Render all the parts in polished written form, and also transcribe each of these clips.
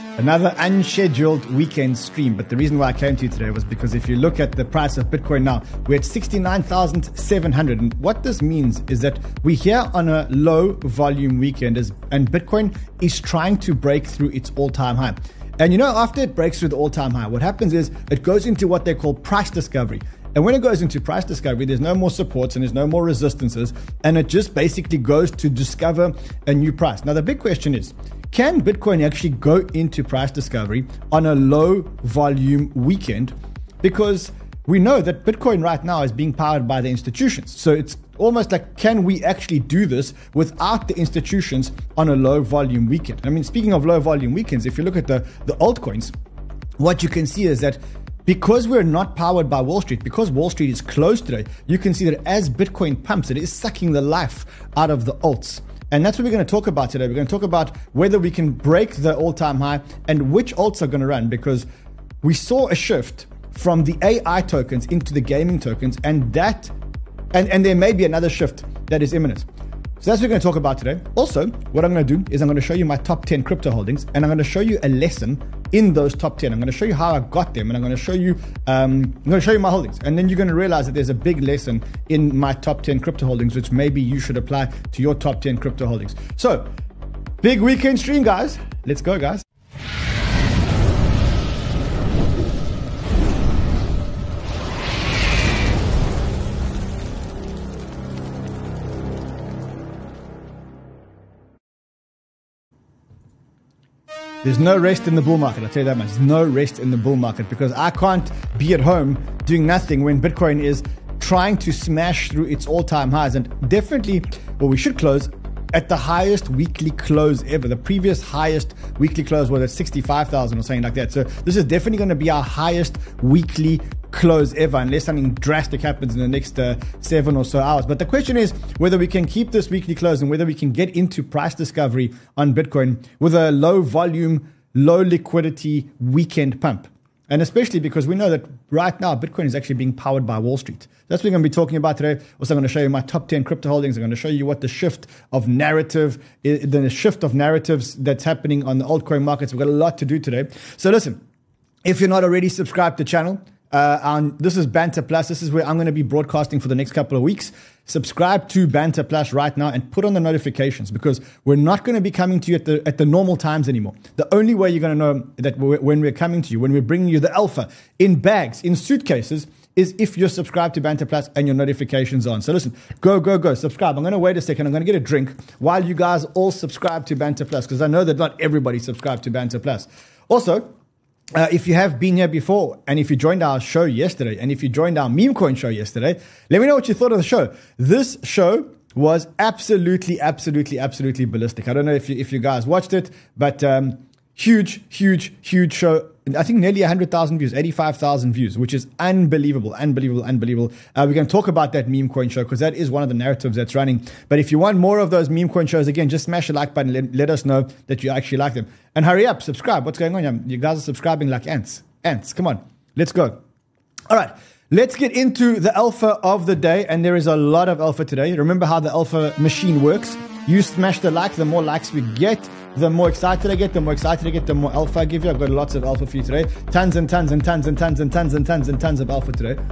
Another unscheduled weekend stream, but the reason why I came to you today was because if you look at the price of Bitcoin now, we're at 69,700. And what this means is that we're here on a low volume weekend and Bitcoin is trying to break through its all-time high. And after it breaks through the all-time high, what happens is it goes into what they call price discovery. And when it goes into price discovery, there's no more supports and there's no more resistances. And it just basically goes to discover a new price. Now, the big question is, can Bitcoin actually go into price discovery on a low volume weekend? Because we know that Bitcoin right now is being powered by the institutions. So it's almost like, can we actually do this without the institutions on a low volume weekend? I mean, speaking of low volume weekends, if you look at the altcoins, what you can see is that because we're not powered by Wall Street, because Wall Street is closed today, you can see that as Bitcoin pumps, it is sucking the life out of the alts. And that's what we're going to talk about today. We're going to talk about whether we can break the all-time high and which alts are going to run, because we saw a shift from the AI tokens into the gaming tokens, and there may be another shift that is imminent. So that's what we're going to talk about today. Also, what I'm going to do is I'm going to show you my top 10 crypto holdings, and I'm going to show you a lesson in those top 10. I'm going to show you how I got them, and I'm going to show you my holdings. And then you're going to realize that there's a big lesson in my top 10 crypto holdings, which maybe you should apply to your top 10 crypto holdings. So, big weekend stream, guys. Let's go, guys. There's no rest in the bull market, I'll tell you that much. There's no rest in the bull market because I can't be at home doing nothing when Bitcoin is trying to smash through its all-time highs. And definitely, we should close at the highest weekly close ever. The previous highest weekly close was at 65,000 or something like that. So this is definitely going to be our highest weekly close ever, unless something drastic happens in the next 7 or so hours. But the question is whether we can keep this weekly close and whether we can get into price discovery on Bitcoin with a low volume, low liquidity weekend pump. And especially because we know that right now Bitcoin is actually being powered by Wall Street. That's what we're going to be talking about today. Also, I'm going to show you my top 10 crypto holdings. I'm going to show you what the shift of narratives that's happening on the altcoin markets. We've got a lot to do today. So listen, if you're not already subscribed to the channel, this is Banter Plus. This is where I'm going to be broadcasting for the next couple of weeks. Subscribe to Banter Plus right now and put on the notifications, because we're not going to be coming to you at the normal times anymore. The only way you're going to know that when we're coming to you, when we're bringing you the alpha in bags, in suitcases, is if you're subscribed to Banter Plus and your notifications on. So listen, go, subscribe. I'm going to wait a second. I'm going to get a drink while you guys all subscribe to Banter Plus, because I know that not everybody subscribed to Banter Plus. Also, if you have been here before, and if you joined our show yesterday, and if you joined our meme coin show yesterday, let me know what you thought of the show. This show was absolutely ballistic. I don't know if you guys watched it, but huge show. I think nearly 100,000 views, 85,000 views, which is unbelievable. We're going to talk about that meme coin show because that is one of the narratives that's running. But if you want more of those meme coin shows, again, just smash the like button. Let us know that you actually like them. And hurry up, subscribe. What's going on? You guys are subscribing like ants. Come on, let's go. All right, let's get into the alpha of the day. And there is a lot of alpha today. Remember how the alpha machine works. You smash the like, the more likes we get, the more excited I get, the more alpha I give you. I've got lots of alpha for you today. Tons of alpha today.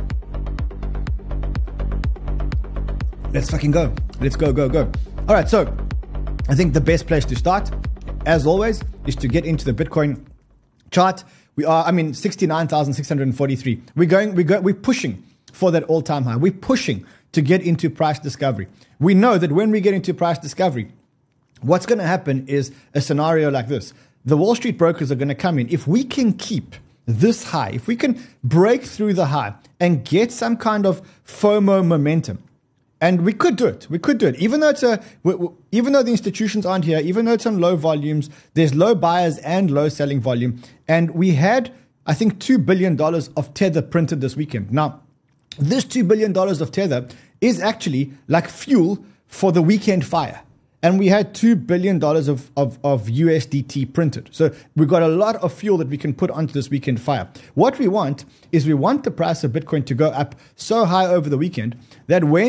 Let's fucking go. Let's go. All right, so I think the best place to start, as always, is to get into the Bitcoin chart. We are, 69,643. We're pushing for that all-time high. We're pushing to get into price discovery. We know that when we get into price discovery, what's going to happen is a scenario like this. The Wall Street brokers are going to come in. If we can keep this high, if we can break through the high and get some kind of FOMO momentum, and we could do it. Even though the institutions aren't here, even though it's on low volumes, there's low buyers and low selling volume. And we had, I think, $2 billion of Tether printed this weekend. Now, this $2 billion of Tether is actually like fuel for the weekend fire. And we had $2 billion of USDT printed. So we've got a lot of fuel that we can put onto this weekend fire. What we want is the price of Bitcoin to go up so high over the weekend that when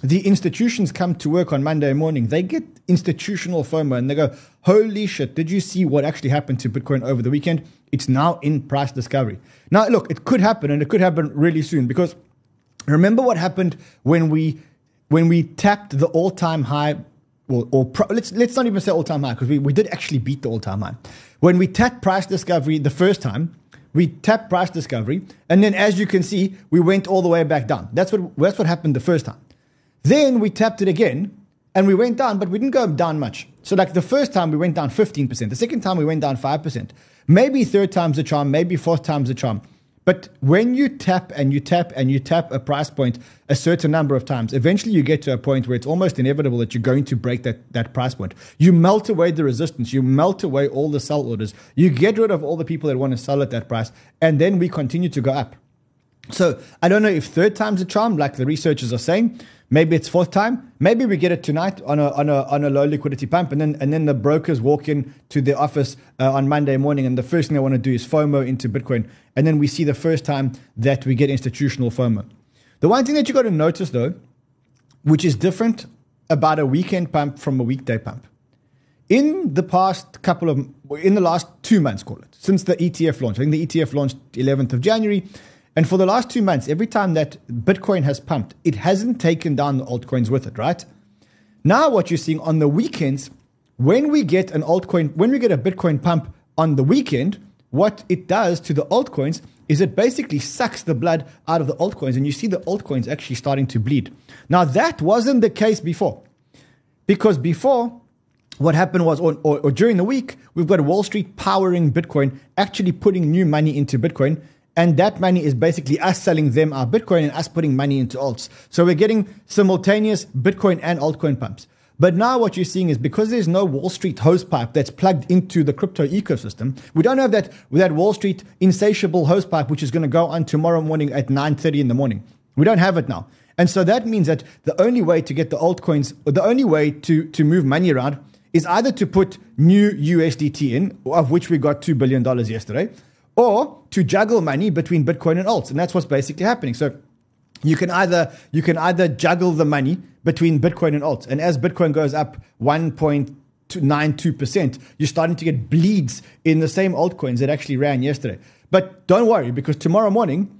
the institutions come to work on Monday morning, they get institutional FOMO and they go, holy shit, did you see what actually happened to Bitcoin over the weekend? It's now in price discovery. Now, look, it could happen, and it could happen really soon, because remember what happened when we tapped the all-time high, let's not even say all-time high, because we did actually beat the all-time high. When we tapped price discovery the first time, we tapped price discovery, and then as you can see, we went all the way back down. That's what happened the first time. Then we tapped it again, and we went down, but we didn't go down much. So like the first time we went down 15%. The second time we went down 5%. Maybe third time's the charm, maybe fourth time's the charm. But when you tap and you tap and you tap a price point a certain number of times, eventually you get to a point where it's almost inevitable that you're going to break that price point. You melt away the resistance. You melt away all the sell orders. You get rid of all the people that want to sell at that price. And then we continue to go up. So I don't know if third time's a charm, like the researchers are saying. Maybe it's fourth time. Maybe we get it tonight on a low liquidity pump, and then the brokers walk in to the office on Monday morning, and the first thing they want to do is FOMO into Bitcoin, and then we see the first time that we get institutional FOMO. The one thing that you got to notice though, which is different about a weekend pump from a weekday pump, in the last 2 months, call it, since the ETF launch. I think the ETF launched 11th of January. And for the last 2 months, every time that Bitcoin has pumped, it hasn't taken down the altcoins with it, right? Now what you're seeing on the weekends, when we get a Bitcoin pump on the weekend, what it does to the altcoins is it basically sucks the blood out of the altcoins, and you see the altcoins actually starting to bleed. Now that wasn't the case before, because before what happened was, or during the week, we've got Wall Street powering Bitcoin, actually putting new money into Bitcoin. And that money is basically us selling them our Bitcoin and us putting money into alts. So we're getting simultaneous Bitcoin and altcoin pumps. But now what you're seeing is, because there's no Wall Street hosepipe that's plugged into the crypto ecosystem, we don't have that Wall Street insatiable hosepipe which is going to go on tomorrow morning at 9:30 in the morning. We don't have it now. And so that means that the only way to get the altcoins, or the only way to move money around, is either to put new USDT in, of which we got $2 billion yesterday, or to juggle money between Bitcoin and alts. And that's what's basically happening. So you can either juggle the money between Bitcoin and alts. And as Bitcoin goes up 1.92%, you're starting to get bleeds in the same altcoins that actually ran yesterday. But don't worry, because tomorrow morning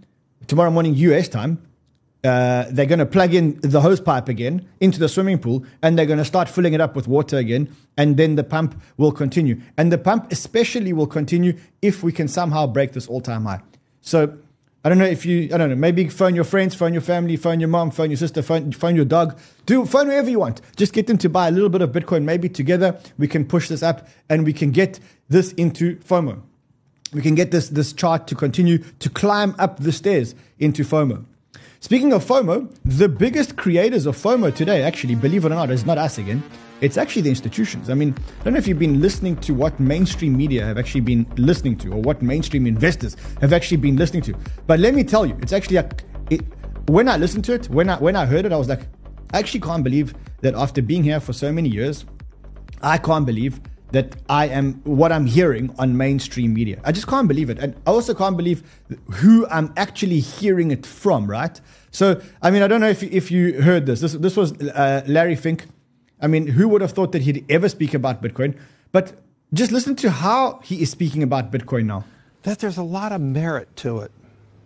US time, they're going to plug in the hose pipe again into the swimming pool, and they're going to start filling it up with water again, and then the pump will continue. And the pump especially will continue if we can somehow break this all-time high. So I don't know, maybe phone your friends, phone your family, phone your mom, phone your sister, phone your dog. Phone whoever you want. Just get them to buy a little bit of Bitcoin. Maybe together we can push this up, and we can get this into FOMO. We can get this chart to continue to climb up the stairs into FOMO. Speaking of FOMO, the biggest creators of FOMO today, actually, believe it or not, is not us again. It's actually the institutions. I mean, I don't know if you've been listening to what mainstream media have actually been listening to, or what mainstream investors have actually been listening to. But let me tell you, it's actually, when I listened to it, when I heard it, I was like, I actually can't believe that after being here for so many years, I can't believe that what I'm hearing on mainstream media. I just can't believe it. And I also can't believe who I'm actually hearing it from, right? So, I mean, I don't know if you heard this. This was Larry Fink. I mean, who would have thought that he'd ever speak about Bitcoin? But just listen to how he is speaking about Bitcoin now. That there's a lot of merit to it.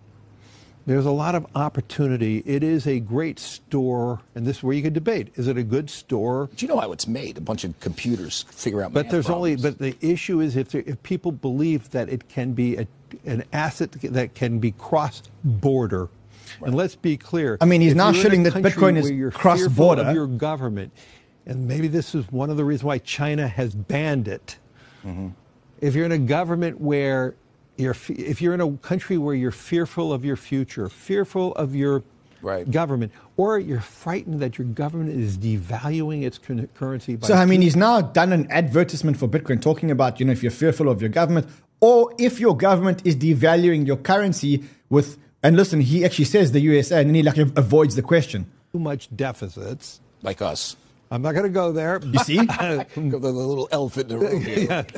There's a lot of opportunity. It is a great store, and this is where you can debate. Is it a good store? But you know how it's made. A bunch of computers figure out But the issue is if people believe that it can be an asset that can be cross-border. Right. And let's be clear. I mean, he's now showing that Bitcoin is cross-border. Of your government, and maybe this is one of the reasons why China has banned it. Mm-hmm. If you're in a government where if you're in a country where you're fearful of your future, fearful of your government, or you're frightened that your government is devaluing its currency. So, I mean, he's now done an advertisement for Bitcoin talking about, if you're fearful of your government, or if your government is devaluing your currency with, and listen, he actually says the USA, and then he avoids the question. Too much deficits. Like us. I'm not going to go there. You see? The little elephant in the room here. Yeah.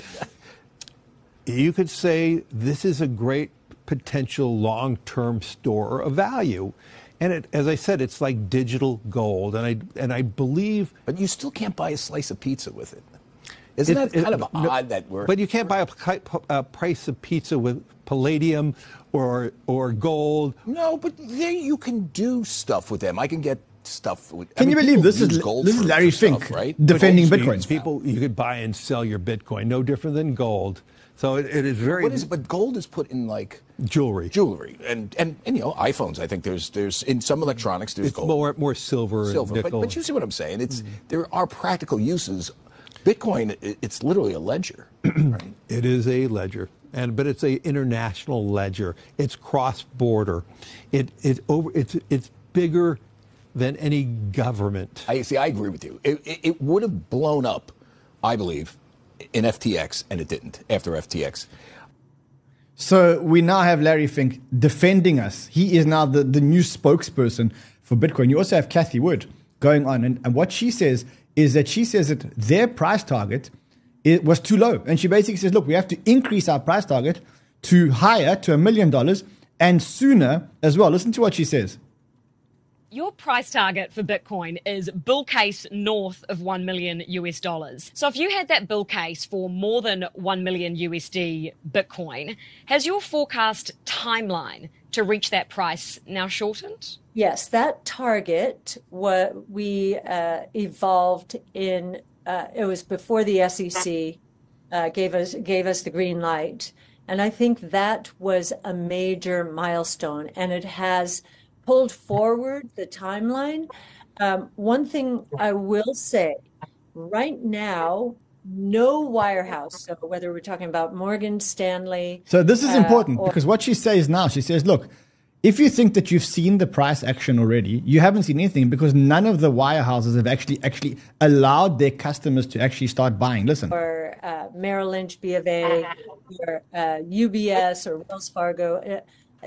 You could say this is a great potential long-term store of value. And as I said, it's like digital gold. And I believe... But you still can't buy a slice of pizza with it. Isn't that kind of odd that we're... But you can't buy a price of pizza with palladium or gold. No, but there you can do stuff with them. I can get stuff with... Can you believe this is Larry Fink, stuff, right? defending Bitcoin? People, you could buy and sell your Bitcoin, no different than gold. So it is very... But gold is put in like... Jewelry. And iPhones, I think there's in some electronics, there's it's gold. more silver and nickel. But you see what I'm saying? There are practical uses. Bitcoin, it's literally a ledger. Right? It is a ledger, but it's an international ledger. It's cross-border. It's bigger than any government. I agree with you. It would have blown up, I believe, in FTX, and it didn't after FTX. So we now have Larry Fink defending us. He is now the new spokesperson for Bitcoin. You also have Cathie Wood going on, and what she says is that their price target was too low. And she basically says, look, we have to increase our price target to higher, to $1 million, and sooner as well. Listen to what she says. Your price target for Bitcoin is bull case north of $1 million US. So if you had that bull case for more than 1 million USD Bitcoin, has your forecast timeline to reach that price now shortened? Yes, that target we evolved in. It was before the SEC gave us the green light, and I think that was a major milestone, and it has pulled forward the timeline. One thing I will say, right now, no wirehouse, so whether we're talking about Morgan Stanley. So this is important because what she says now, she says, look, if you think that you've seen the price action already, you haven't seen anything because none of the wirehouses have actually allowed their customers to actually start buying. Listen. Or Merrill Lynch, B of A, or UBS, or Wells Fargo.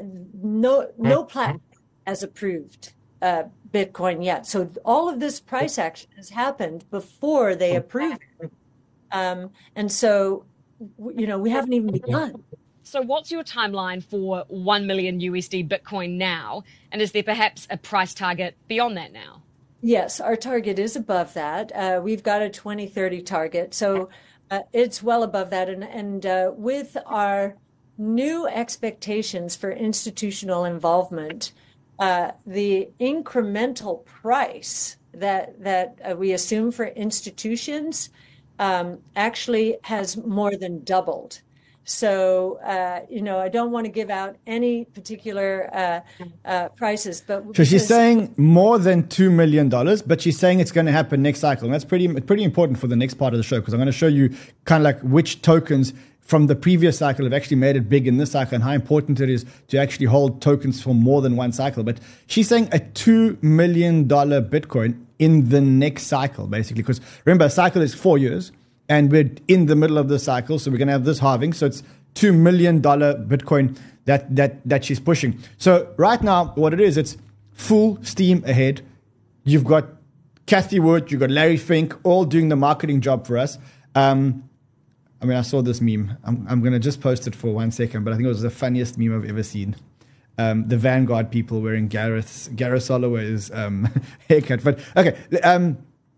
No platform has approved Bitcoin yet. So all of this price action has happened before they approved it. And so, we haven't even begun. So what's your timeline for 1 million USD Bitcoin now? And is there perhaps a price target beyond that now? Yes, our target is above that. We've got a 2030 target. So it's well above that. And with our new expectations for institutional involvement, the incremental price that we assume for institutions actually has more than doubled. So, I don't want to give out any particular prices, but so she's saying more than $2 million, but she's saying it's going to happen next cycle. And that's pretty important for the next part of the show, because I'm going to show you kind of like which tokens from the previous cycle have actually made it big in this cycle and how important it is to actually hold tokens for more than one cycle. But she's saying a $2 million Bitcoin in the next cycle, basically, because remember, a cycle is 4 years. And we're in the middle of the cycle, so we're going to have this halving. So it's $2 million Bitcoin that she's pushing. So right now, what it is, it's full steam ahead. You've got Cathie Wood, you've got Larry Fink, all doing the marketing job for us. I saw this meme. I'm going to just post it for 1 second, but I think it was the funniest meme I've ever seen. The Vanguard people wearing Gareth Soloway's haircut. But okay.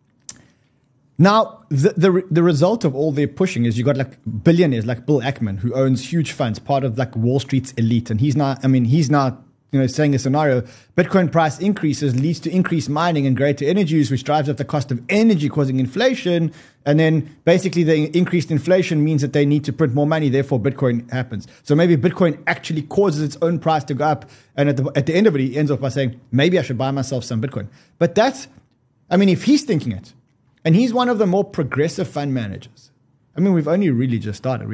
Now, the result of all their pushing is you got like billionaires like Bill Ackman, who owns huge funds, part of like Wall Street's elite. And he's now saying a scenario, Bitcoin price increases leads to increased mining and greater energy use, which drives up the cost of energy, causing inflation. And then basically the increased inflation means that they need to print more money. Therefore, Bitcoin happens. So maybe Bitcoin actually causes its own price to go up. And at the end of it, he ends off by saying, maybe I should buy myself some Bitcoin. But if he's thinking it, and he's one of the more progressive fund managers. We've only really just started.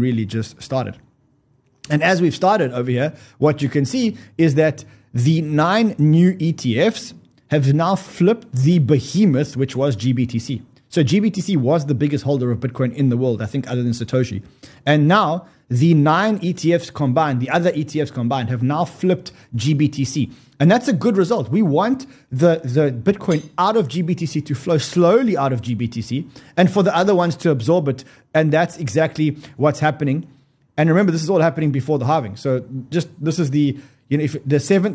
And as we've started over here, what you can see is that the 9 new ETFs have now flipped the behemoth, which was GBTC. So GBTC was the biggest holder of Bitcoin in the world, I think, other than Satoshi. And now the 9 ETFs combined, the other ETFs combined, have now flipped GBTC. And that's a good result. We want the Bitcoin out of GBTC to flow slowly out of GBTC and for the other ones to absorb it. And that's exactly what's happening. And remember, this is all happening before the halving. So this is the if there's a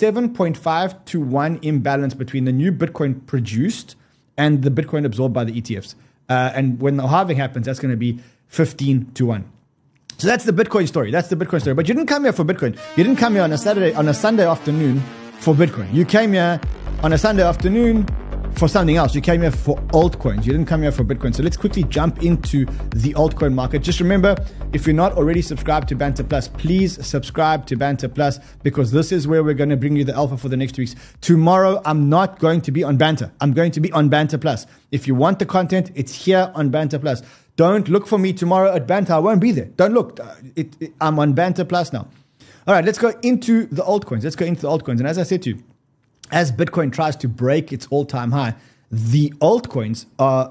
7.5 to 1 imbalance between the new Bitcoin produced and the Bitcoin absorbed by the ETFs. And when the halving happens, that's going to be 15 to 1. So that's the Bitcoin story. But you didn't come here for Bitcoin. You didn't come here on a Sunday afternoon for Bitcoin. You came here on a Sunday afternoon for something else. You came here for altcoins. You didn't come here for Bitcoin. So let's quickly jump into the altcoin market. Just remember, if you're not already subscribed to Banter Plus, please subscribe to Banter Plus, because this is where we're going to bring you the alpha for the next 2 weeks. Tomorrow, I'm not going to be on Banter. I'm going to be on Banter Plus. If you want the content, it's here on Banter Plus. Don't look for me tomorrow at Banter. I won't be there. Don't look. I'm on Banter Plus now. All right, let's go into the altcoins. And as I said to you, as Bitcoin tries to break its all-time high, the altcoins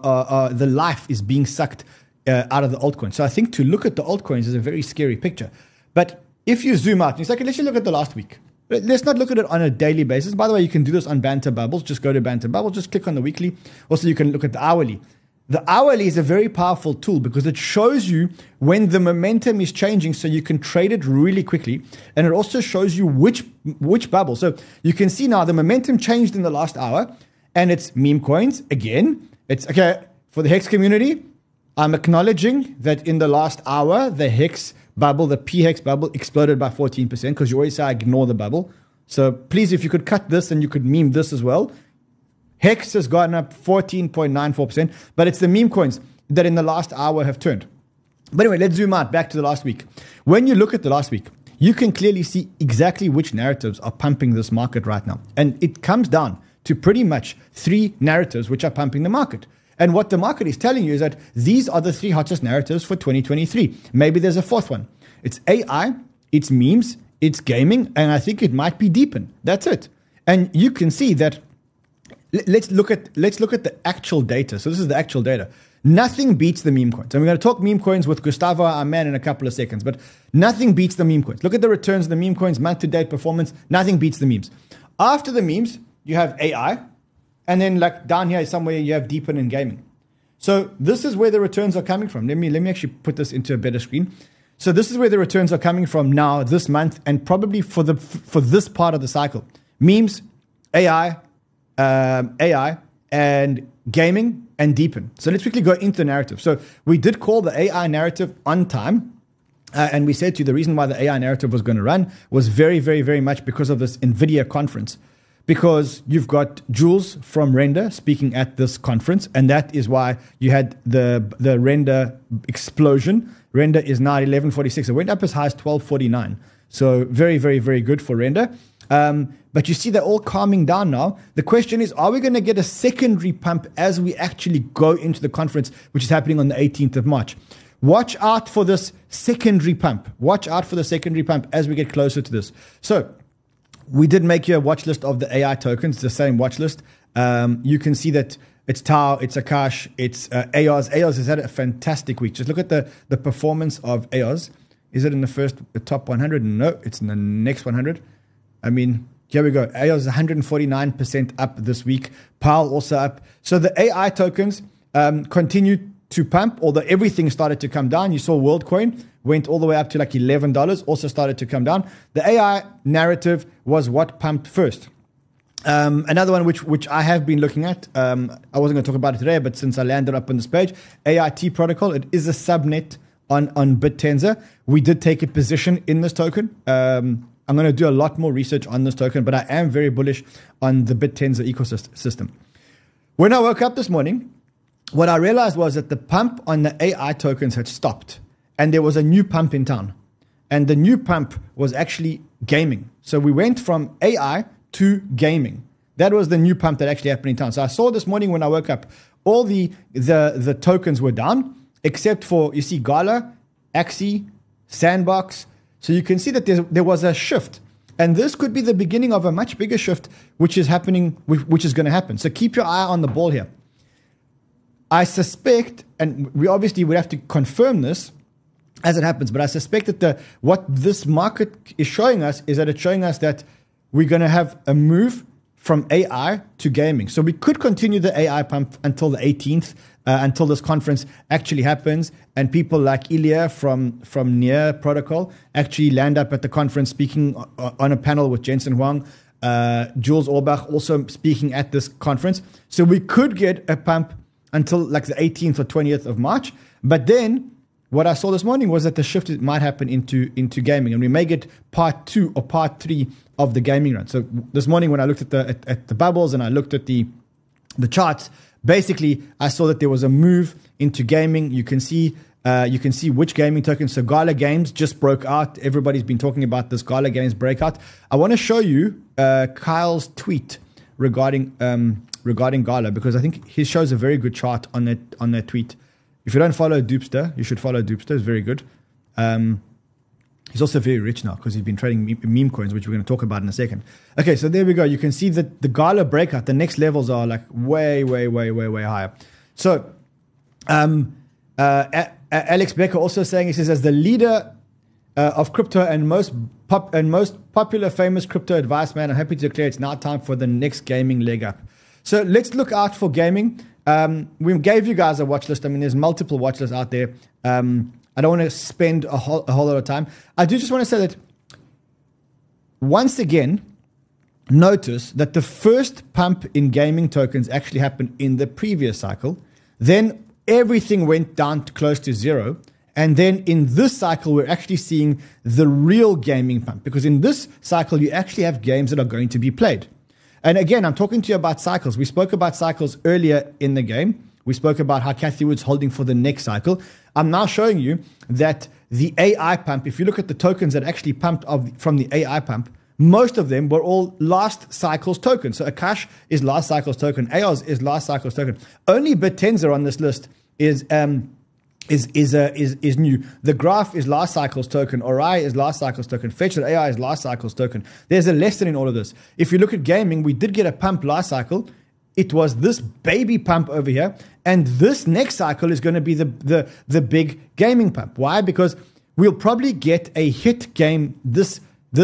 the life is being sucked out of the altcoins. So I think to look at the altcoins is a very scary picture. But if you zoom out, and it's like, let's just look at the last week. Let's not look at it on a daily basis. By the way, you can do this on Banter Bubbles. Just go to Banter Bubbles, just click on the weekly. Also, you can look at the hourly. The hourly is a very powerful tool because it shows you when the momentum is changing, so you can trade it really quickly. And it also shows you which bubble. So you can see now the momentum changed in the last hour, and it's meme coins again. It's okay for the Hex community. I'm acknowledging that in the last hour, the Hex bubble, the PHEX bubble, exploded by 14% because you always say I ignore the bubble. So please, if you could cut this and you could meme this as well. Hex has gotten up 14.94%, but it's the meme coins that in the last hour have turned. But anyway, let's zoom out back to the last week. When you look at the last week, you can clearly see exactly which narratives are pumping this market right now. And it comes down to pretty much 3 narratives which are pumping the market. And what the market is telling you is that these are the 3 hottest narratives for 2023. Maybe there's a 4th one. It's AI, it's memes, it's gaming, and I think it might be Deepin. That's it. And you can see that. Let's look at the actual data. So this is the actual data. Nothing beats the meme coins. And we're going to talk meme coins with Gustavo, our man, in a couple of seconds. But nothing beats the meme coins. Look at the returns of the meme coins, month-to-date performance. Nothing beats the memes. After the memes, you have AI. And then like down here somewhere, you have Deepin and gaming. So this is where the returns are coming from. Let me actually put this into a better screen. So this is where the returns are coming from now, this month, and probably for this part of the cycle. Memes, AI and gaming and Deepin. So let's quickly go into the narrative. So we did call the AI narrative on time. And we said to you the reason why the AI narrative was going to run was very, very, very much because of this NVIDIA conference. Because you've got Jules from Render speaking at this conference. And that is why you had the Render explosion. Render is now at 1146. It went up as high as 1249. So very, very, very good for Render. But you see they're all calming down now. The question is, are we going to get a secondary pump as we actually go into the conference, which is happening on the 18th of March? Watch out for this secondary pump. Watch out for the secondary pump as we get closer to this. So we did make you a watch list of the AI tokens, the same watch list. You can see that it's Tau, it's Akash, it's EOS. EOS has had a fantastic week. Just look at the performance of EOS. Is it in the top 100? No, it's in the next 100. I mean, here we go. EOS is 149% up this week. PAL also up. So the AI tokens continued to pump, although everything started to come down. You saw WorldCoin went all the way up to like $11, also started to come down. The AI narrative was what pumped first. Another one which I have been looking at, I wasn't going to talk about it today, but since I landed up on this page, AIT protocol, it is a subnet on BitTensor. We did take a position in this token. I'm going to do a lot more research on this token, but I am very bullish on the BitTensor ecosystem. When I woke up this morning, what I realized was that the pump on the AI tokens had stopped, and there was a new pump in town. And the new pump was actually gaming. So we went from AI to gaming. That was the new pump that actually happened in town. So I saw this morning when I woke up, all the tokens were down, except for, you see, Gala, Axie, Sandbox. So you can see that there was a shift. And this could be the beginning of a much bigger shift, which is happening, which is going to happen. So keep your eye on the ball here. I suspect, and we obviously would have to confirm this as it happens, but I suspect that what this market is showing us is that it's showing us that we're going to have a move from AI to gaming. So we could continue the AI pump until the 18th, until this conference actually happens, and people like Ilya from Near Protocol actually land up at the conference speaking on a panel with Jensen Huang, Jules Orbach also speaking at this conference. So we could get a pump until like the 18th or 20th of March. But then what I saw this morning was that the shift might happen into gaming, and we may get part 2 or part 3 of the gaming run. So this morning when I looked at the bubbles and I looked at the charts, basically I saw that there was a move into gaming. You can see which gaming tokens. So Gala Games just broke out. Everybody's been talking about this Gala Games breakout. I want to show you Kyle's tweet regarding Gala, because I think he shows a very good chart on that tweet. If you don't follow Doopster, you should follow Doopster. It's very good. He's also very rich now because he's been trading meme coins, which we're going to talk about in a second. Okay, so there we go. You can see that the Gala breakout, the next levels are like way higher. So Alex Becker also saying, he says, as the leader of crypto and most popular famous crypto advice man, I'm happy to declare it's now time for the next gaming leg up. So let's look out for gaming. We gave you guys a watch list. I mean, there's multiple watch lists out there. I don't want to spend a whole lot of time. I do just want to say that once again, notice that the first pump in gaming tokens actually happened in the previous cycle. Then everything went down to close to zero. And then in this cycle, we're actually seeing the real gaming pump, because in this cycle, you actually have games that are going to be played. And again, I'm talking to you about cycles. We spoke about cycles earlier in the game. We spoke about how Cathie Wood's holding for the next cycle. I'm now showing you that the AI pump, if you look at the tokens that actually pumped from the AI pump, most of them were all last cycle's tokens. So Akash is last cycle's token. AOS is last cycle's token. Only Bitenza on this list is new. The Graph is last cycle's token. Orion is last cycle's token. Fetch.ai is last cycle's token. There's a lesson in all of this. If you look at gaming, we did get a pump last cycle. It was this baby pump over here, and this next cycle is going to be the big gaming pump. Why? Because we'll probably get a hit game this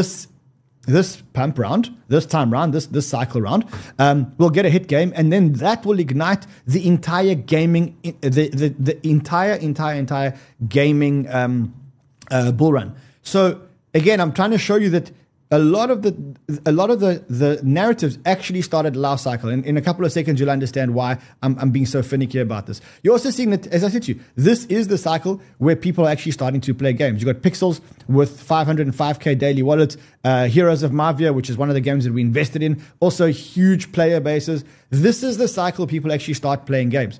pump round, this time round, this cycle round. We'll get a hit game, and then that will ignite the entire gaming, the entire gaming bull run. So again, I'm trying to show you that a lot of the narratives actually started last cycle. And in a couple of seconds, you'll understand why I'm being so finicky about this. You're also seeing that, as I said to you, this is the cycle where people are actually starting to play games. You've got Pixels with 505K daily wallets, Heroes of Mavia, which is one of the games that we invested in, also huge player bases. This is the cycle people actually start playing games.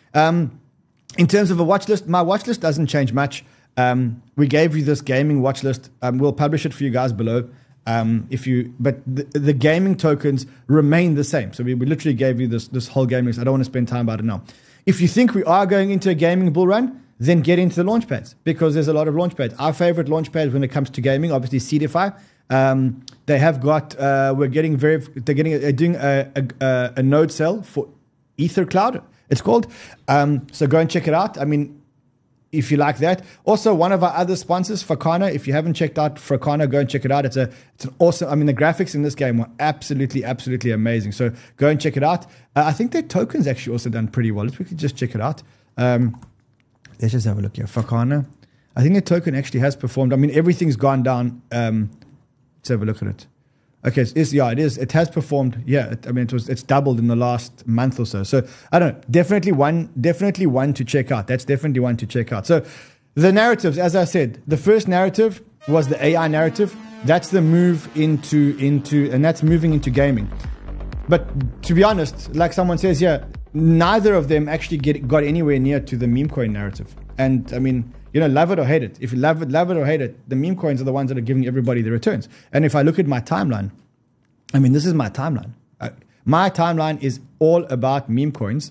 In terms of a watch list, my watch list doesn't change much. We gave you this gaming watch list. We'll publish it for you guys below. But the gaming tokens remain the same. So we literally gave you this whole gaming list. I don't want to spend time about it now. If you think we are going into a gaming bull run, then get into the launch pads, because there's a lot of launch pads. Our favorite launch pads when it comes to gaming, obviously Seedify. They have got, they're doing a node sale for EtherCloud, it's called. So go and check it out. I mean, if you like that. Also, one of our other sponsors, Fakana. If you haven't checked out Fakana, go and check it out. It's an awesome. I mean, the graphics in this game were absolutely amazing. So go and check it out. I think their tokens actually also done pretty well. Let's quickly just check it out. Let's just have a look here. Fakana. I think the token actually has performed. I mean, everything's gone down. Let's have a look at it. Okay, it is. It has performed. Yeah, it's doubled in the last month or so. So I don't know. Definitely one to check out. That's definitely one to check out. So the narratives, as I said, the first narrative was the AI narrative. That's the move into, and that's moving into gaming. But to be honest, like someone says here, neither of them actually got anywhere near to the meme coin narrative. And I mean, love it or hate it. If you love it or hate it, the meme coins are the ones that are giving everybody the returns. And if I look at my timeline, I mean, this is my timeline. My timeline is all about meme coins.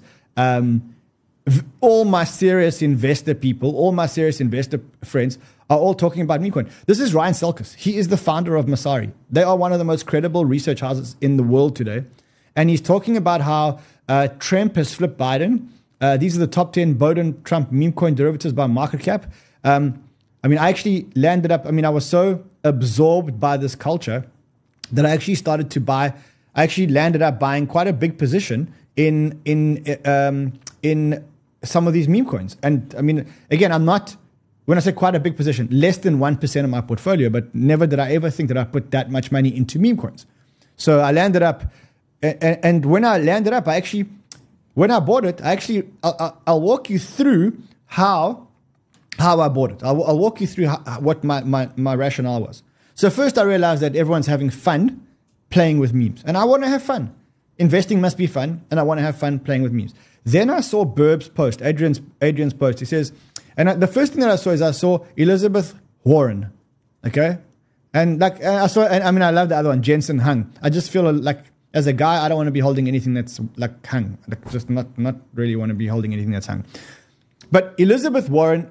All my serious investor people, all my serious investor friends are all talking about meme coin. This is Ryan Selkis. He is the founder of Masari. They are one of the most credible research houses in the world today. And he's talking about how Trump has flipped Biden. These are the top 10 Biden-Trump meme coin derivatives by market cap. I actually landed up, I was so absorbed by this culture that I actually started to buy I actually landed up buying quite a big position in some of these meme coins. And I mean, again, when I say quite a big position, less than 1% of my portfolio, but never did I ever think that I put that much money into meme coins. So I landed up, and when I landed up, when I bought it, I'll walk you through how I bought it. I'll walk you through what my rationale was. So first I realized that everyone's having fun playing with memes. And I want to have fun. Investing must be fun, and I want to have fun playing with memes. Then I saw Burb's post, Adrian's post. He says, and the first thing that I saw Elizabeth Warren. Okay? And I love the other one, Jensen Hung. I just feel like, as a guy, I don't want to be holding anything that's like hung. Like, just not really want to be holding anything that's hung. But Elizabeth Warren,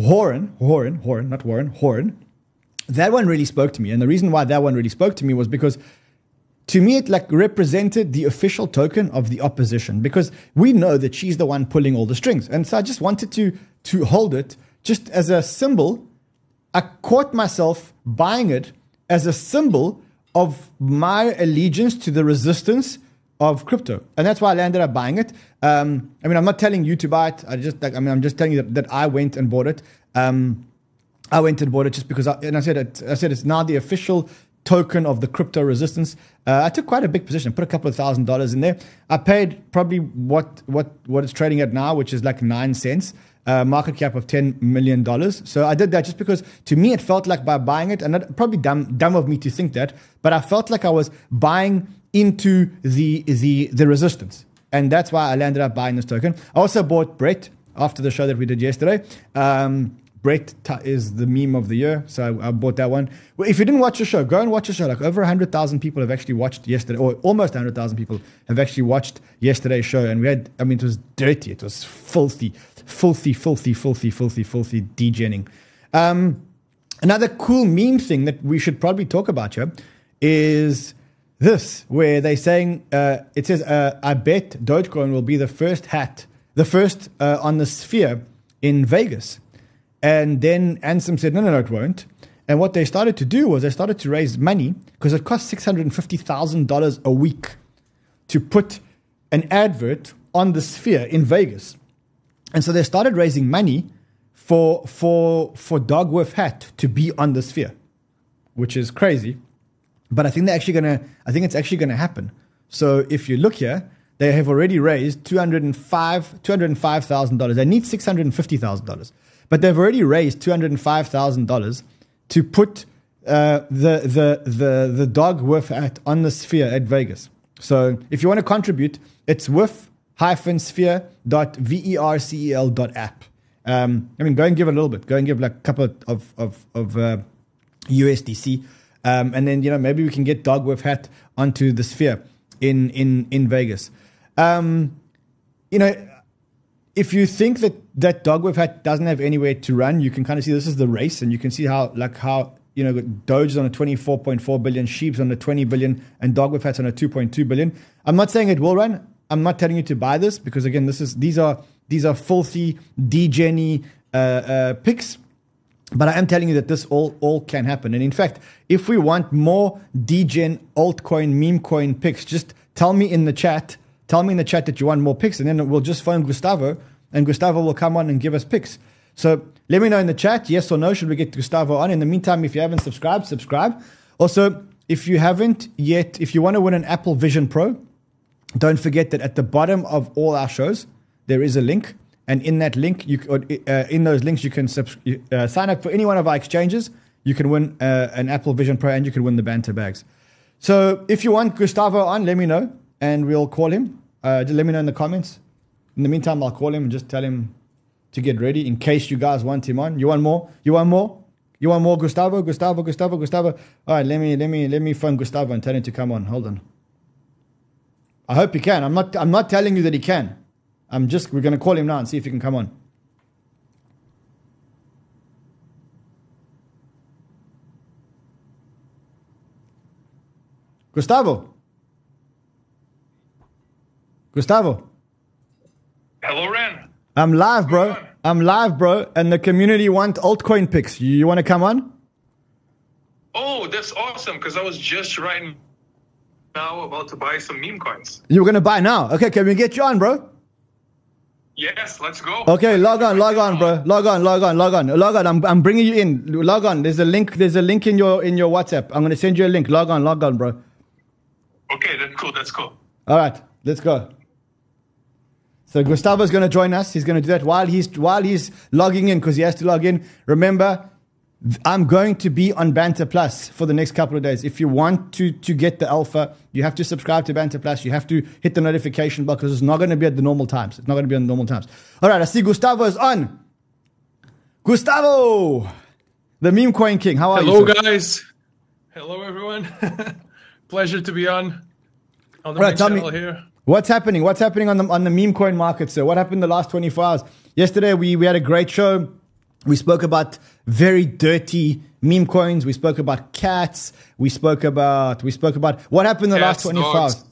that one really spoke to me. And the reason why that one really spoke to me was because, to me, it represented the official token of the opposition, because we know that she's the one pulling all the strings. And so I just wanted to hold it just as a symbol. I caught myself buying it as a symbol of my allegiance to the resistance of crypto. And that's why I ended up buying it. I'm not telling you to buy it. I'm just telling you that I went and bought it. I went and bought it just because I said it's now the official token of the crypto resistance. I took quite a big position, put a couple of $1,000s in there. I paid probably what it's trading at now, which is like 9 cents. Market cap of $10 million. So I did that just because, to me, it felt like by buying it, and that, probably dumb of me to think that, but I felt like I was buying into the resistance. And that's why I landed up buying this token. I also bought Brett after the show that we did yesterday. Brett is the meme of the year, so I bought that one. Well, if you didn't watch the show, go and watch the show. Like, over 100,000 people have actually watched yesterday, or almost 100,000 people have actually watched yesterday's show. And it was dirty. It was filthy degenning. Another cool meme thing that we should probably talk about here is this, where they're saying, it says, I bet Dogecoin will be the first on the Sphere in Vegas. And then Ansem said, no, it won't. And what they started to do was they started to raise money, because it costs $650,000 a week to put an advert on the Sphere in Vegas. And so they started raising money for Dog With Hat to be on the Sphere, which is crazy. But I think it's actually gonna happen. So if you look here, they have already raised $205,000. They need $650,000. But they've already raised $205,000 to put the Dog With Hat on the Sphere at Vegas. So if you want to contribute, it's with-sphere.vercel.app. Go and give it a little bit. Go and give like a couple of USDC. And then, maybe we can get Dog With Hat onto the Sphere in Vegas. If you think that Dog With Hat doesn't have anywhere to run, you can kind of see this is the race, and you can see how Doge is on a 24.4 billion, Sheep's on a 20 billion, and Dog With Hat's on a 2.2 billion. I'm not saying it will run. I'm not telling you to buy this, because again, these are filthy, degen-y picks. But I am telling you that this all can happen. And in fact, if we want more degen altcoin, meme coin picks, just tell me in the chat. Tell me in the chat that you want more picks, and then we'll just phone Gustavo, and Gustavo will come on and give us picks. So let me know in the chat, yes or no, should we get Gustavo on? In the meantime, if you haven't subscribed, subscribe. Also, if you haven't yet, if you want to win an Apple Vision Pro, don't forget that at the bottom of all our shows, there is a link. And in that link, in those links, you can sign up for any one of our exchanges. You can win an Apple Vision Pro, and you can win the banter bags. So if you want Gustavo on, let me know, and we'll call him. Just let me know in the comments. In the meantime, I'll call him and just tell him to get ready in case you guys want him on. You want more? Gustavo? All right, let me phone Gustavo and tell him to come on. Hold on. I hope he can. I'm not telling you that he can. We're going to call him now and see if he can come on. Gustavo. Hello, Ren. I'm live, bro. And the community want altcoin picks. You want to come on? Oh, that's awesome, because I was just writing now about to buy some meme coins. You're going to buy now? Okay, can we get you on, bro? Yes, let's go. Okay, log on, bro. Log on. I'm bringing you in. Log on. There's a link in your WhatsApp. I'm going to send you a link. Log on, bro. Okay, that's cool. All right, let's go. So Gustavo's going to join us. He's going to do that while he's logging in, because he has to log in. Remember, I'm going to be on Banter Plus for the next couple of days. If you want to get the alpha, you have to subscribe to Banter Plus. You have to hit the notification bell, because it's not going to be at the normal times. All right, I see Gustavo is on. Gustavo, the meme coin king. How are you? Hello, guys. Hello, everyone. Pleasure to be on the main channel here. What's happening? What's happening on the meme coin market, sir? What happened the last 24 hours? Yesterday, we had a great show. We spoke about very dirty meme coins. We spoke about cats. We spoke about what happened in the last 24 hours.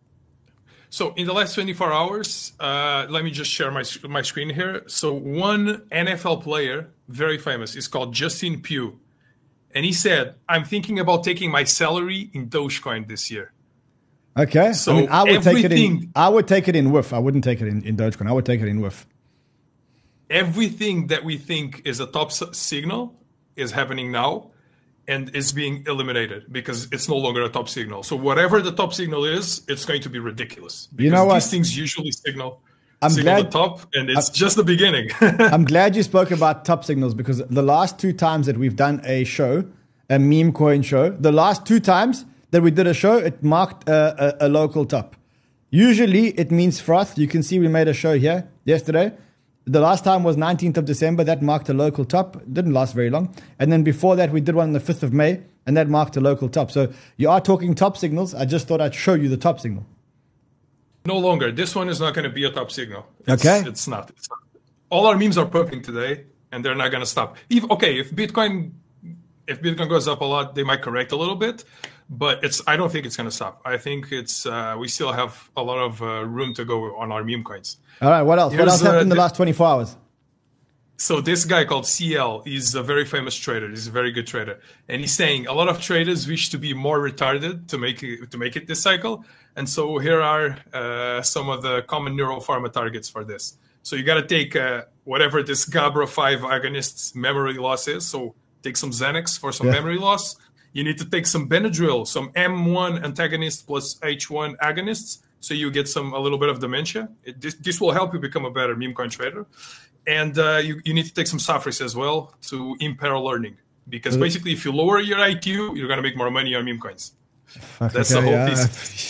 So in the last 24 hours, let me just share my screen here. So one NFL player, very famous, is called Justin Pugh. And he said, I'm thinking about taking my salary in Dogecoin this year. Okay. So I would take it in WIF. I wouldn't take it in Dogecoin. I would take it in WIF. Everything that we think is a top signal is happening now and is being eliminated because it's no longer a top signal. So whatever the top signal is, it's going to be ridiculous. Because you know what? These things usually signal the top, and it's just the beginning. I'm glad you spoke about top signals, because the last 2 times that we've done a show, a meme coin show, the last 2 times that we did a show, it marked a local top. Usually it means froth. You can see we made a show here yesterday. The last time was 19th of December. That marked a local top. It didn't last very long. And then before that, we did one on the 5th of May, and that marked a local top. So you are talking top signals. I just thought I'd show you the top signal. No longer. This one is not going to be a top signal. It's not. All our memes are pumping today, and they're not going to stop. If Bitcoin goes up a lot, they might correct a little bit. But I don't think it's going to stop. I think we still have a lot of room to go on our meme coins. All right, what else? What else happened in the last 24 hours? So this guy called CL, he's a very famous trader. He's a very good trader. And he's saying a lot of traders wish to be more retarded to make it this cycle. And so here are some of the common neural pharma targets for this. So you got to take whatever this GABRA5 agonist's memory loss is. So take some Xanax for some memory loss. You need to take some Benadryl, some M1 antagonist plus H1 agonists, so you get a little bit of dementia. This will help you become a better meme coin trader. And you need to take some Safris as well to impair learning. Because basically, if you lower your IQ, you're going to make more money on meme coins. That's the whole piece.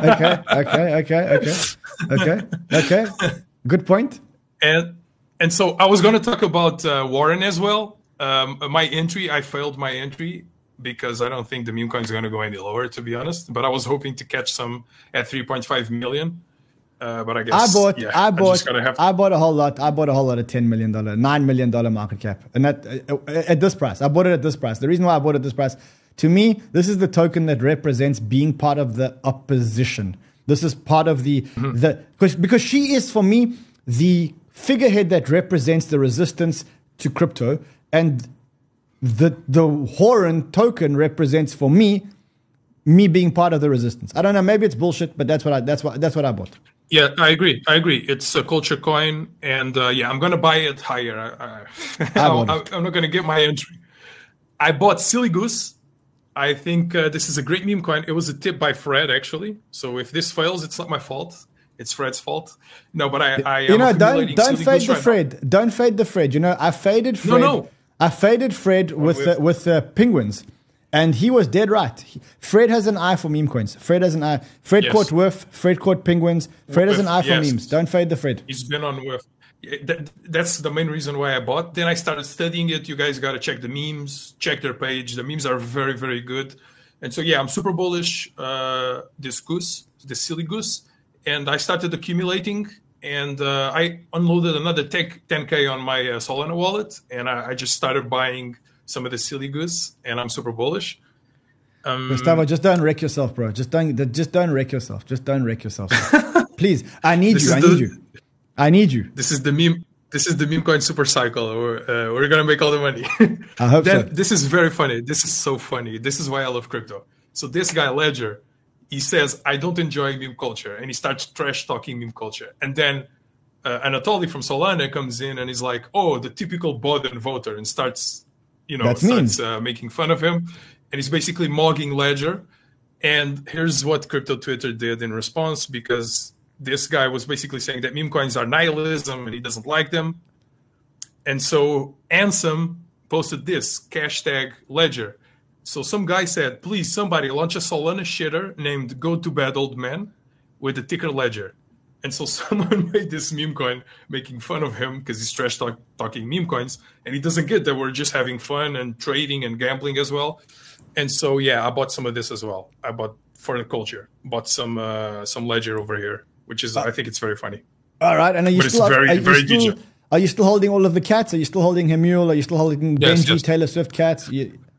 Okay. Good point. And so I was going to talk about Warren as well. I failed my entry, because I don't think the meme coin is going to go any lower, to be honest. But I was hoping to catch some at 3.5 million. But I guess I bought a whole lot. I bought a whole lot of $10 million, $9 million market cap, and that at this price. I bought it at this price. The reason why I bought it at this price, to me, this is the token that represents being part of the opposition. This is part of because she is, for me, the figurehead that represents the resistance to crypto, and the Horan token represents, for me being part of the resistance. I don't know, maybe it's bullshit, but that's what I bought. Yeah, I agree. It's a culture coin, and I'm going to buy it higher. I'm not going to get my entry. I bought Silly Goose. I think this is a great meme coin. It was a tip by Fred, actually. So if this fails, it's not my fault. It's Fred's fault. No, but don't fade the Fred. Don't fade the Fred. I faded Fred. No. I faded Fred with the penguins, and he was dead right. Fred has an eye for meme coins. Fred has an eye. Fred caught WIF. Fred caught penguins. Fred has an eye for memes. Don't fade the Fred. He's been on WIF. That's the main reason why I bought. Then I started studying it. You guys got to check the memes, check their page. The memes are very, very good. And so, I'm super bullish this Silly Goose. And I started accumulating. And I unloaded another 10K on my Solana wallet, and I just started buying some of the Silly Goose, and I'm super bullish. Gustavo, just don't wreck yourself, bro. Just don't wreck yourself. Just don't wreck yourself. Please, I need you. This is the meme coin super cycle. We're gonna make all the money. I hope so. This is very funny. This is so funny. This is why I love crypto. So this guy Ledger, he says, I don't enjoy meme culture. And he starts trash talking meme culture. And then Anatoly from Solana comes in and he's like, oh, the typical Boden voter, and starts making fun of him. And he's basically mogging Ledger. And here's what Crypto Twitter did in response, because this guy was basically saying that meme coins are nihilism and he doesn't like them. And so Ansem posted this, hashtag Ledger. So some guy said, please, somebody launch a Solana shitter named Go to Bed Old Man with the ticker Ledger. And so someone made this meme coin making fun of him because he's trash talking meme coins. And he doesn't get that we're just having fun and trading and gambling as well. And so, yeah, I bought some of this as well. I bought for the culture, bought some Ledger over here, which is, I think it's very funny. All right. And are you are you still holding all of the cats? Are you still holding Hemule? Are you still holding Benji, yes. Taylor Swift cats?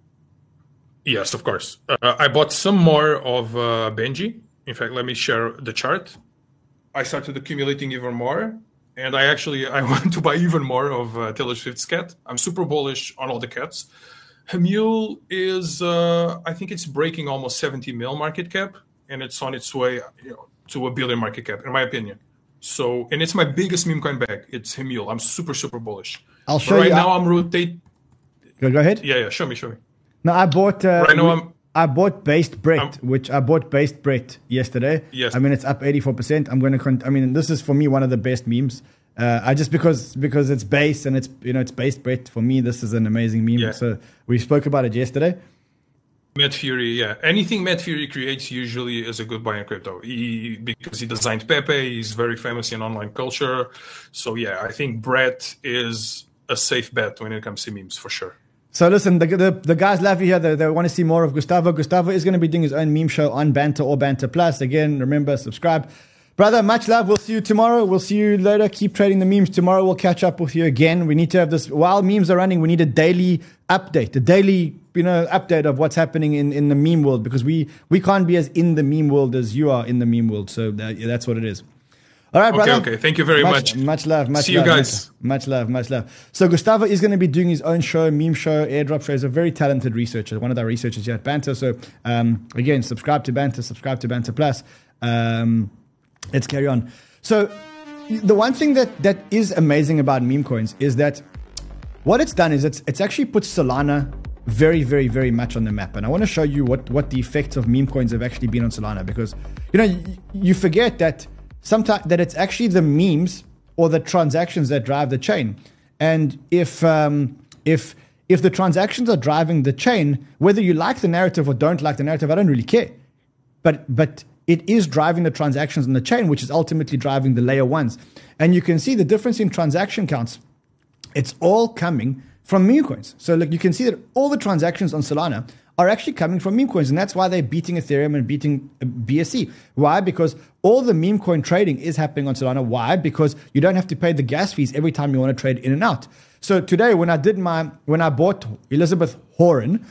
Yes, of course. I bought some more of Benji. In fact, let me share the chart. I started accumulating even more. And I want to buy even more of Taylor Swift's cat. I'm super bullish on all the cats. Hemule is, I think it's breaking almost 70 mil market cap. And it's on its way to $1 billion market cap, in my opinion. So, and it's my biggest meme coin bag. It's Hemule. I'm super, super bullish. I'll show you. Right now, I'm rotating. Go ahead. Yeah. Show me. No, I bought. I bought Based Brett, yesterday. Yes. I mean, it's up 84%. I'm going to. This is for me one of the best memes. I just because it's base and it's Based Brett. For me, this is an amazing meme. Yeah. So we spoke about it yesterday. Matt Fury, yeah. Anything Matt Fury creates usually is a good buy in crypto. Because he designed Pepe, he's very famous in online culture. So yeah, I think Brett is a safe bet when it comes to memes for sure. So listen, the guys love you here. They want to see more of Gustavo. Gustavo is going to be doing his own meme show on Banter or Banter Plus. Again, remember, subscribe. Brother, much love. We'll see you tomorrow. We'll see you later. Keep trading the memes. Tomorrow we'll catch up with you again. We need to have this. While memes are running, we need a daily update, update of what's happening in the meme world, because we can't be as in the meme world as you are in the meme world. So that's what it is. All right, brother. Okay. Thank you very much. Much love. See you guys. Much love. So Gustavo is going to be doing his own show, meme show, airdrop show. He's a very talented researcher, one of our researchers here at Banter. So again, subscribe to Banter, subscribe to Banter Plus. Let's carry on. So the one thing that is amazing about meme coins is that what it's done is it's actually put Solana very, very, very much on the map. And I want to show you what the effects of meme coins have actually been on Solana, because you forget that sometimes that it's actually the memes or the transactions that drive the chain. And if the transactions are driving the chain, whether you like the narrative or don't like the narrative, I don't really care. But it is driving the transactions on the chain, which is ultimately driving the layer ones. And you can see the difference in transaction counts. It's all coming from meme coins. So look, you can see that all the transactions on Solana are actually coming from meme coins. And that's why they're beating Ethereum and beating BSC. Why? Because all the meme coin trading is happening on Solana. Why? Because you don't have to pay the gas fees every time you want to trade in and out. So today, when I bought Elizabeth Warren,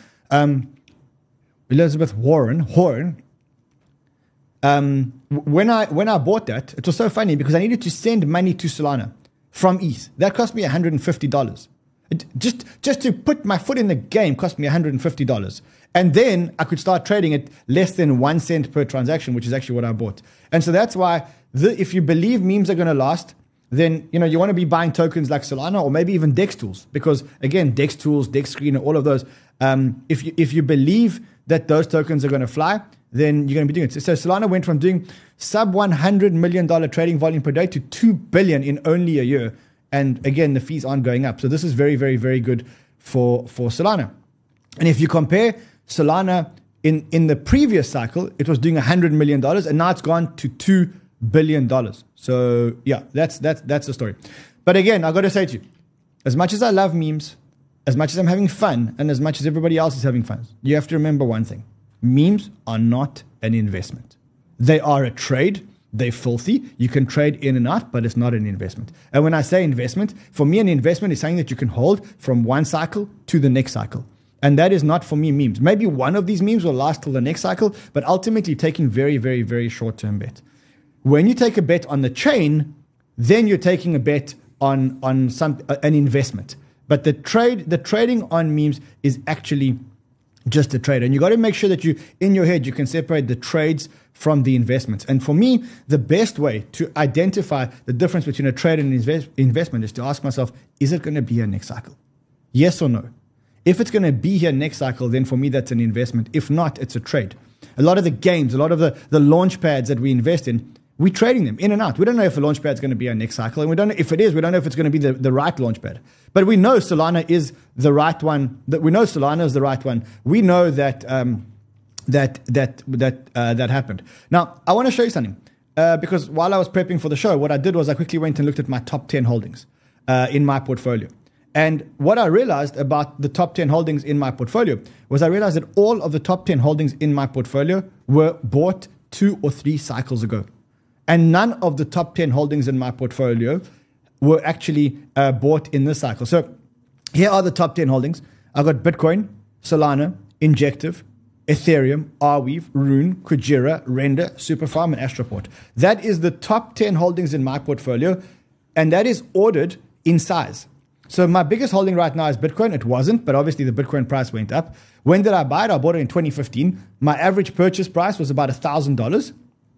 when I bought that, it was so funny because I needed to send money to Solana from ETH. That cost me $150. Just to put my foot in the game cost me $150. And then I could start trading at less than 1 cent per transaction, which is actually what I bought. And so that's why if you believe memes are going to last, then you want to be buying tokens like Solana or maybe even DEX tools, because again, DEX tools, DEX Screener, all of those. If you believe that those tokens are going to fly, then you're going to be doing it. So Solana went from doing sub $100 million trading volume per day to $2 billion in only a year. And again, the fees aren't going up. So this is very, very, very good for Solana. And if you compare Solana in the previous cycle, it was doing $100 million, and now it's gone to $2 billion. So yeah, that's the story. But again, I got to say to you, as much as I love memes, as much as I'm having fun, and as much as everybody else is having fun, you have to remember one thing. Memes are not an investment. They are a trade. They're filthy. You can trade in and out, but it's not an investment. And when I say investment, for me, an investment is something that you can hold from one cycle to the next cycle. And that is not for me memes. Maybe one of these memes will last till the next cycle, but ultimately taking very, very, very short-term bet. When you take a bet on the chain, then you're taking a bet on an investment. But the trading on memes is actually just a trade. And you got to make sure that you, in your head, you can separate the trades from the investments. And for me, the best way to identify the difference between a trade and an investment is to ask myself, is it going to be here next cycle? Yes or no? If it's going to be here next cycle, then for me, that's an investment. If not, it's a trade. A lot of the games, a lot of the launch pads that we invest in, we're trading them in and out. We don't know if a launch pad is going to be our next cycle. And we don't know if it is, we don't know if it's going to be the right launch pad. But we know Solana is the right one. We know Solana is the right one. We know that that happened. Now, I want to show you something. Because while I was prepping for the show, what I did was I quickly went and looked at my top 10 holdings in my portfolio. And what I realized about the top 10 holdings in my portfolio was I realized that all of the top 10 holdings in my portfolio were bought 2 or 3 cycles ago. And none of the top 10 holdings in my portfolio were actually bought in this cycle. So here are the top 10 holdings. I've got Bitcoin, Solana, Injective, Ethereum, Arweave, Rune, Kujira, Render, Superfarm, and Astroport. That is the top 10 holdings in my portfolio, and that is ordered in size. So my biggest holding right now is Bitcoin. It wasn't, but obviously the Bitcoin price went up. When did I buy it? I bought it in 2015. My average purchase price was about $1,000.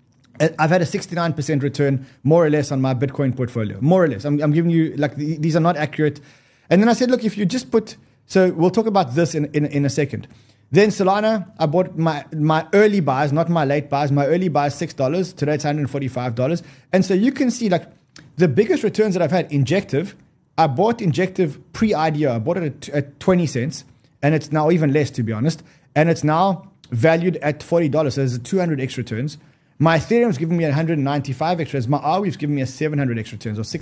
I've had a 69% return, more or less, on my Bitcoin portfolio. More or less. I'm giving you, like, these are not accurate. And then I said, look, if you just put, so we'll talk about this in a second. Then Solana, I bought my early buys, not my late buys. My early buys, $6. Today it's $145. And so you can see, like, the biggest returns that I've had, Injective. I bought Injective pre-IDO. I bought it at 20 cents, and it's now even less, to be honest. And it's now valued at $40. So there's a 200x returns. My Ethereum's giving me 195x returns. My Arweave's giving me a 700x returns or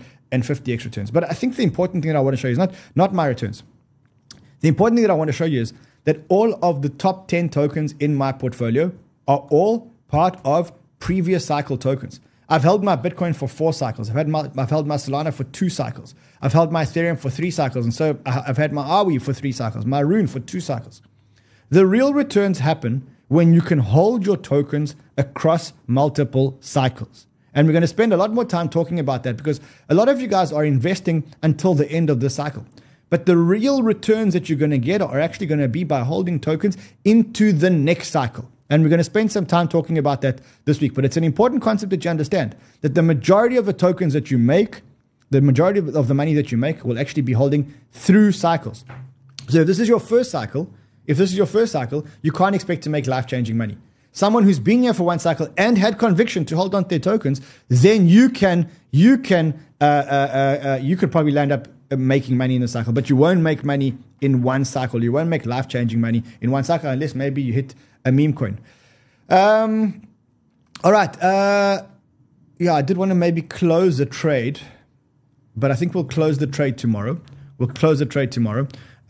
650x returns. But I think the important thing that I want to show you is not my returns. The important thing that I want to show you is that all of the top 10 tokens in my portfolio are all part of previous cycle tokens. I've held my Bitcoin for 4 cycles. I've held my Solana for 2 cycles. I've held my Ethereum for 3 cycles. And so I've had my Arweave for 3 cycles, my Rune for 2 cycles. The real returns happen when you can hold your tokens across multiple cycles. And we're going to spend a lot more time talking about that because a lot of you guys are investing until the end of the cycle. But the real returns that you're going to get are actually going to be by holding tokens into the next cycle. And we're going to spend some time talking about that this week. But it's an important concept that you understand, that the majority of the tokens that you make, the majority of the money that you make will actually be holding through cycles. So if this is your first cycle, you can't expect to make life-changing money. Someone who's been here for 1 cycle and had conviction to hold on to their tokens, then you could probably land up making money in the cycle, but you won't make money in 1 cycle. You won't make life-changing money in 1 cycle unless maybe you hit a meme coin. All right. I did want to maybe close the trade, but I think we'll close the trade tomorrow. We'll close the trade tomorrow.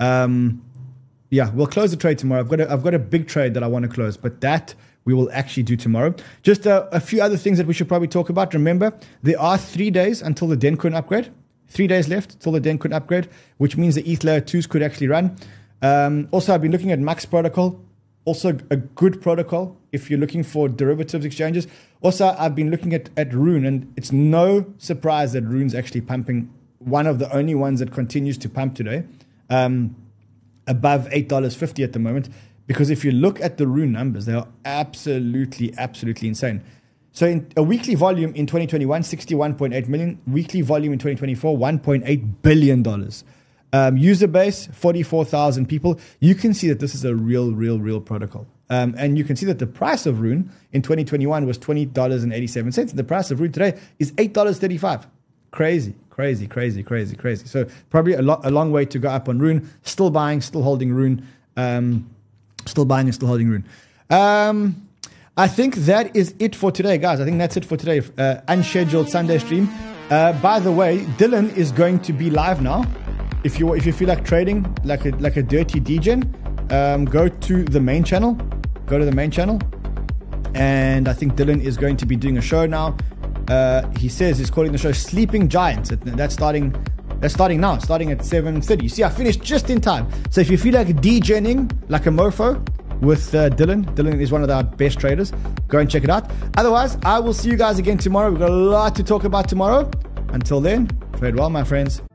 We'll close the trade tomorrow. I've got a big trade that I want to close, but that we will actually do tomorrow. Just a few other things that we should probably talk about. Remember, there are 3 days until the Dencoin upgrade. 3 days left till the Dencoin upgrade, which means the ETH layer 2s could actually run. Also, I've been looking at Max Protocol. Also a good protocol if you're looking for derivatives exchanges. Also, I've been looking at Rune, and it's no surprise that Rune's actually pumping, one of the only ones that continues to pump today, above $8.50 at the moment. Because if you look at the Rune numbers, they are absolutely, absolutely insane. So in a weekly volume in 2021, 61.8 million. Weekly volume in 2024, $1.8 billion. User base, 44,000 people. You can see that this is a real protocol. And you can see that the price of Rune in 2021 was $20.87. And the price of Rune today is $8.35. Crazy. So probably a long way to go up on Rune. Still buying, still holding Rune. I think that is it for today, guys. I think that's it for today. Unscheduled Sunday stream. By the way, Dylan is going to be live now. If you feel like trading like a dirty degen, go to the main channel. And I think Dylan is going to be doing a show now. He says he's calling the show Sleeping Giants. That's starting now, starting at 7:30. See, I finished just in time. So if you feel like degening like a mofo with Dylan is one of our best traders. Go and check it out. Otherwise, I will see you guys again tomorrow. We've got a lot to talk about tomorrow. Until then, trade well, my friends.